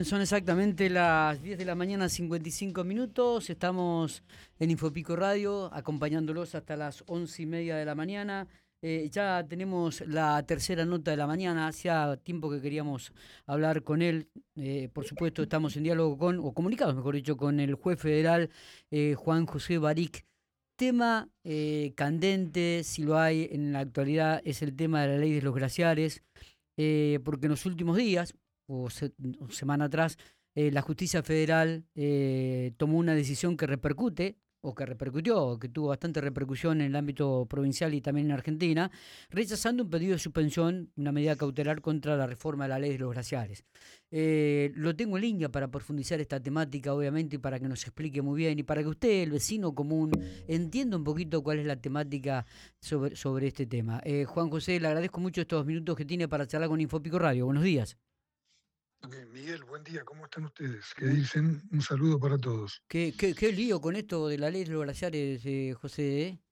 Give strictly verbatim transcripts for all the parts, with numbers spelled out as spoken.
Son exactamente las diez de la mañana, cincuenta y cinco minutos. Estamos en Infopico Radio, acompañándolos hasta las once y media de la mañana. Eh, ya tenemos la tercera nota de la mañana. Hacía tiempo que queríamos hablar con él. Eh, por supuesto, estamos en diálogo con, o comunicados, mejor dicho, con el juez federal eh, Juan José Barik. Tema eh, candente, si lo hay en la actualidad, es el tema de la ley de los glaciares, eh, porque en los últimos días, o, se, o semana atrás, eh, la justicia federal eh, tomó una decisión que repercute, o que repercutió, o que tuvo bastante repercusión en el ámbito provincial y también en Argentina, rechazando un pedido de suspensión, una medida cautelar contra la reforma de la ley de los glaciares. Eh, lo tengo en línea para profundizar esta temática, obviamente, y para que nos explique muy bien, y para que usted, el vecino común, entienda un poquito cuál es la temática sobre, sobre este tema. Eh, Juan José, le agradezco mucho estos minutos que tiene para charlar con Infopico Radio. Buenos días. Okay, Miguel, buen día, ¿cómo están ustedes? ¿Qué Muy, dicen? Un saludo para todos. qué, qué, qué lío con esto de la ley de los glaciares, eh, José, ¿eh?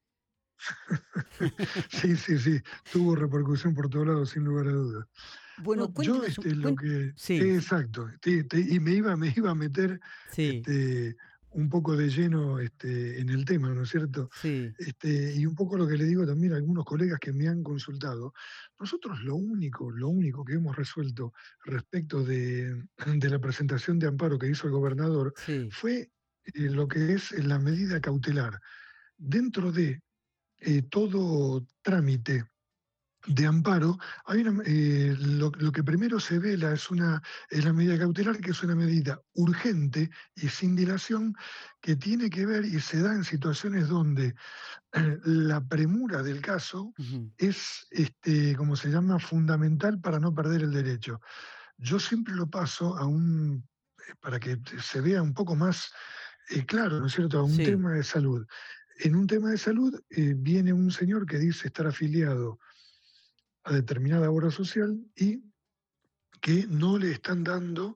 Sí, sí, sí, tuvo repercusión por todos lados, sin lugar a dudas. No, Bueno, yo, cuéntenos, este, un- lo cuen- que, sí, eh, exacto, te- te- y me iba, me iba a meter, sí, este, un poco de lleno, este, en el tema, ¿no es cierto? sí, Este, y un poco lo que le digo también a algunos colegas que me han consultado. Nosotros lo único, lo único que hemos resuelto respecto de, de la presentación de amparo que hizo el gobernador sí. fue eh, lo que es la medida cautelar. Dentro de eh, todo trámite de amparo, hay una, eh, lo, lo que primero se vela es, una, es la medida cautelar, que es una medida urgente y sin dilación, que tiene que ver y se da en situaciones donde eh, la premura del caso Ujú. es, este, como se llama, fundamental para no perder el derecho. Yo siempre lo paso a un, eh, para que se vea un poco más eh, claro, ¿no es cierto?, a un Sí, tema de salud. En un tema de salud eh, viene un señor que dice estar afiliado a determinada obra social y que no le están dando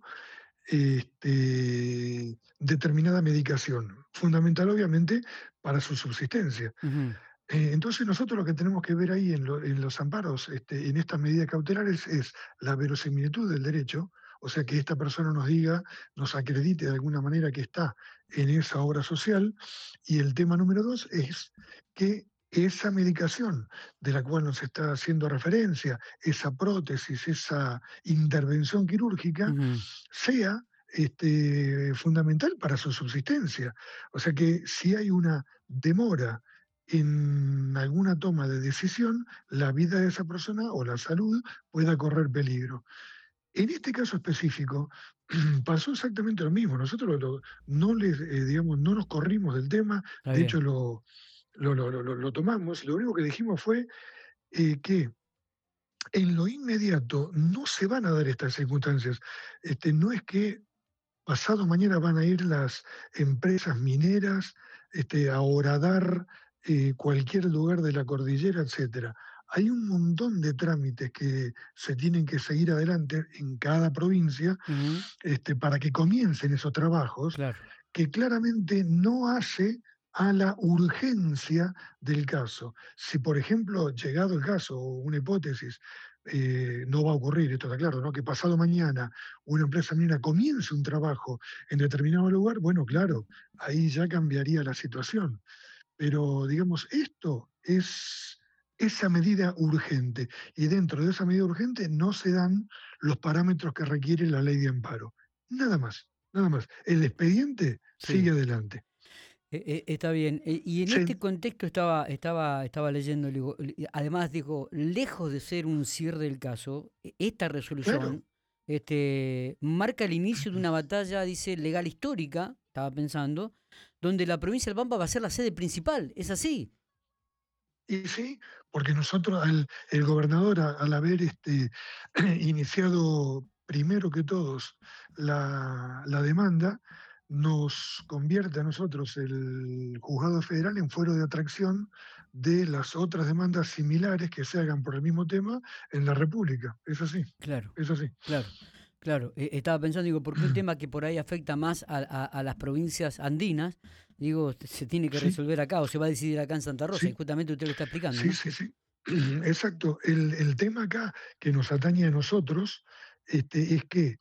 este, determinada medicación, fundamental obviamente para su subsistencia. ujú, Eh, entonces nosotros lo que tenemos que ver ahí en, lo, en los amparos, este, en estas medidas cautelares, es la verosimilitud del derecho, o sea, que esta persona nos diga, nos acredite de alguna manera que está en esa obra social, y el tema número dos es que esa medicación de la cual nos está haciendo referencia, esa prótesis, esa intervención quirúrgica, ujú. sea este, fundamental para su subsistencia. O sea que si hay una demora en alguna toma de decisión, la vida de esa persona o la salud pueda correr peligro. En este caso específico pasó exactamente lo mismo. Nosotros lo- no les, eh, digamos, no nos corrimos del tema, Está de bien. hecho lo, lo, lo- lo- lo tomamos. Lo único que dijimos fue eh, que en lo inmediato no se van a dar estas circunstancias. Este, no es que pasado mañana van a ir las empresas mineras este, a horadar eh, cualquier lugar de la cordillera, etcétera. Hay un montón de trámites que se tienen que seguir adelante en cada provincia Ujú, este, para que comiencen esos trabajos, claro. que claramente no hace a la urgencia del caso. Si, por ejemplo, llegado el caso, o una hipótesis, eh, no va a ocurrir, esto está claro, ¿no? Que pasado mañana una empresa minera comience un trabajo en determinado lugar, bueno, claro, ahí ya cambiaría la situación. Pero, digamos, esto es esa medida urgente, y dentro de esa medida urgente no se dan los parámetros que requiere la ley de amparo. Nada más, nada más. El expediente sigue Sí. adelante. Eh, eh, está bien. Eh, y en este Sí, contexto estaba, estaba, estaba leyendo, digo, li- además digo, lejos de ser un cierre del caso, e- esta claro. resolución este, marca el inicio de una batalla, dice, legal histórica, estaba pensando, donde la provincia del Pampa va a ser la sede principal. ¿Es así? Y sí, porque nosotros, al, el gobernador, a- al haber este, iniciado primero que todos la, la demanda, nos convierte a nosotros, el juzgado federal, en fuero de atracción de las otras demandas similares que se hagan por el mismo tema en la República. Es así, Claro, es así. claro, claro. Eh, estaba pensando, digo, porque un tema que por ahí afecta más a, a- a las provincias andinas, digo, se tiene que Sí, resolver acá o se va a decidir acá en Santa Rosa, y sí, justamente usted lo está explicando, sí, ¿no? sí, sí. Exacto. El, el tema acá que nos atañe a nosotros este, es que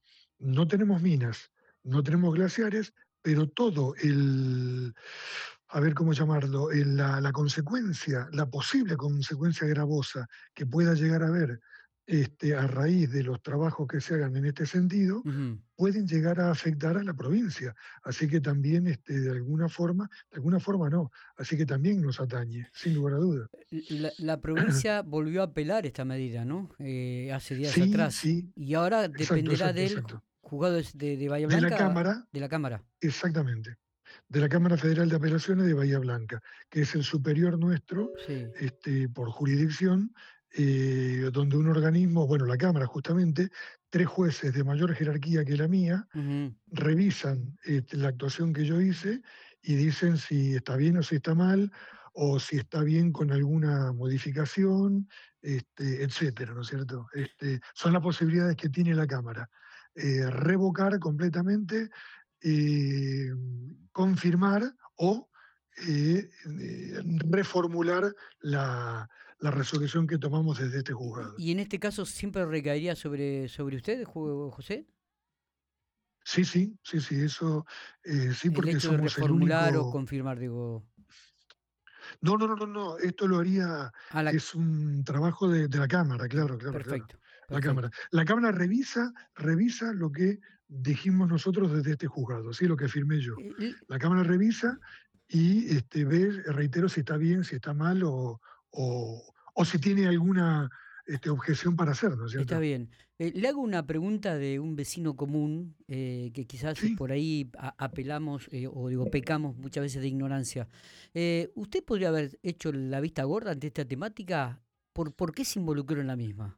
no tenemos minas, no tenemos glaciares, pero todo el, a ver cómo llamarlo, el- la, la consecuencia, la posible consecuencia gravosa que pueda llegar a haber este, a raíz de los trabajos que se hagan en este sentido, Ujú. pueden llegar a afectar a la provincia. Así que también, este, de alguna forma, de alguna forma no, así que también nos atañe, sin lugar a dudas. La, la provincia volvió a apelar esta medida, ¿no? Eh, hace días Sí, atrás. sí, Y ahora exacto, dependerá exacto, del ju- exacto. juzgado es de, de Bahía De la Blanca, Cámara, de la Cámara. exactamente, de la Cámara Federal de Apelaciones de Bahía Blanca, que es el superior nuestro, Sí. este, por jurisdicción, eh, donde un organismo, bueno, la Cámara justamente, tres jueces de mayor jerarquía que la mía, Ujú. revisan este, la actuación que yo hice y dicen si está bien o si está mal, o si está bien con alguna modificación, este, etcétera, ¿no es cierto? Este, son las posibilidades que tiene la Cámara. Eh, revocar completamente, eh, confirmar o eh, eh, reformular la, la resolución que tomamos desde este Y, juzgado. y en este caso siempre recaería sobre, sobre usted, Ju- José, Sí, sí, sí, sí, eso eh, sí, el porque hecho de somos el reformular o único. confirmar, digo. No, no, no, no, no, esto lo haría, Ah, la, es un trabajo de, de la Cámara, claro, claro, claro. perfecto, La Cámara. perfecto. La Cámara revisa, revisa lo que dijimos nosotros desde este juzgado, ¿sí? Lo que firmé yo. El- La Cámara revisa y este, ve, reitero, si está bien, si está mal o, o, o si tiene alguna este, objeción para hacer, ¿no es Está cierto? bien. Eh, le hago una pregunta de un vecino común, eh, que quizás Sí, por ahí a- apelamos, eh, o digo, pecamos muchas veces de ignorancia. Eh, ¿usted podría haber hecho la vista gorda ante esta temática? ¿Por, por qué se involucró en la misma?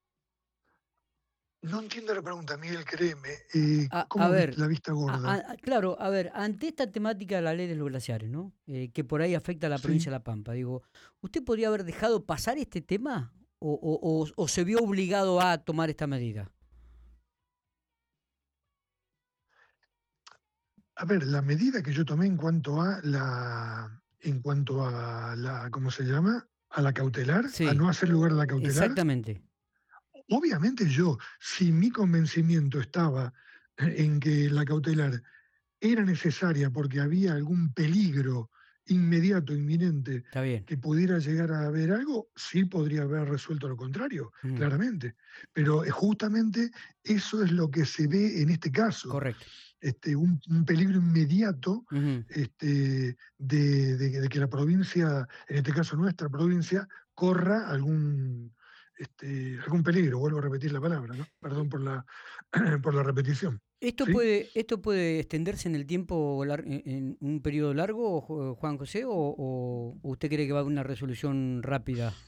no entiendo la pregunta, Miguel, créeme. Eh, A, a ¿cómo vi- ver, la vista a- gorda? a- claro, a ver, ante esta temática de la ley de los glaciares, ¿no? Eh, que por ahí afecta a la Sí. provincia de La Pampa, digo, ¿usted podría haber dejado pasar este tema o, o- o- o se vio obligado a tomar esta medida? A ver, la medida que yo tomé en cuanto a la, en cuanto a la, ¿cómo se llama? A la cautelar, a Sí, no hacer lugar a la cautelar, exactamente. obviamente yo, si mi convencimiento estaba en que la cautelar era necesaria porque había algún peligro inmediato, inminente, Está bien. que pudiera llegar a haber algo, sí podría haber resuelto lo contrario, Ujú. claramente. Pero eh, justamente eso es lo que se ve en este caso, Correcto. este, un, un peligro inmediato Ujú. este, de, de- de que la provincia, en este caso nuestra provincia, corra algún, este, algún peligro, vuelvo a repetir la palabra, ¿no? Eh, Perdón por la, por la repetición. ¿Esto ¿Sí? puede, esto puede extenderse en el tiempo, lar- en en un periodo largo, Ju- Juan José, o, o usted cree que va a haber una resolución rápida?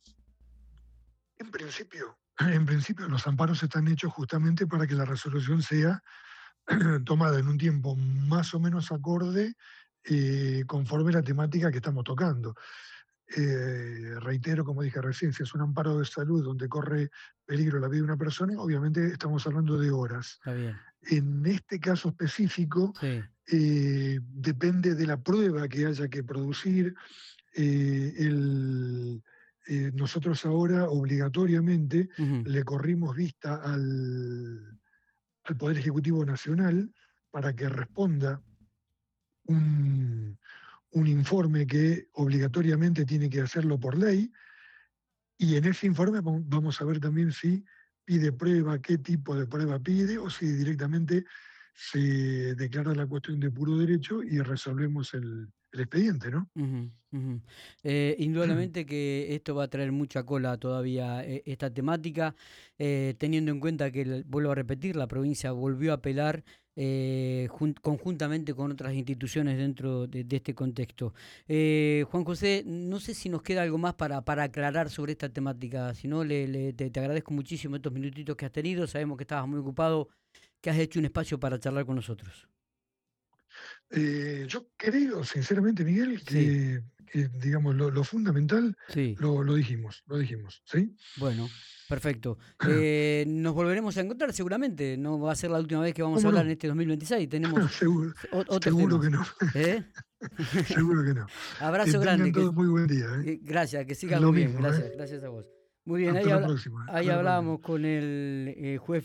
En principio, en principio los amparos están hechos justamente para que la resolución sea tomada en un tiempo más o menos acorde, eh, conforme la temática que estamos tocando. Eh, reitero, como dije recién, si es un amparo de salud donde corre peligro la vida de una persona, obviamente estamos hablando de horas. Está bien. En este caso específico, Sí. eh, depende de la prueba que haya que producir. eh, el- eh, nosotros ahora obligatoriamente Ujú. le corrimos vista al, al Poder Ejecutivo Nacional para que responda un, un informe que obligatoriamente tiene que hacerlo por ley, y en ese informe vam- vamos a ver también si pide prueba, qué tipo de prueba pide, o si directamente se declara la cuestión de puro derecho y resolvemos el, el expediente, ¿no? Ujú, ujú. Eh, indudablemente que esto va a traer mucha cola todavía, eh, esta temática, eh, teniendo en cuenta que, el- vuelvo a repetir, la provincia volvió a apelar, eh, jun- conjuntamente con otras instituciones dentro de, de este contexto. Eh, Juan José, no sé si nos queda algo más para, para aclarar sobre esta temática, si no, le, le- te, te agradezco muchísimo estos minutitos que has tenido, sabemos que estabas muy ocupado, que has hecho un espacio para charlar con nosotros. Eh, yo creo, sinceramente, Miguel, Sí, que, que, digamos, lo, lo fundamental sí. lo, lo dijimos, lo dijimos, ¿sí? Bueno, perfecto. Eh, nos volveremos a encontrar seguramente. No va a ser la última vez que vamos a ¿Cómo hablar en no? este dos mil veintiséis. Tenemos Seguro, o- otros seguro que temas. no, ¿Eh? seguro que no. Que Abrazo grande. tengan Que, todos muy buen día, ¿eh? eh, gracias, que sigas Lo muy bien. mismo, ¿eh? Gracias, gracias a vos. Muy bien, Hasta ahí, la habla- próxima, ahí hasta la próxima. hablábamos con el eh, juez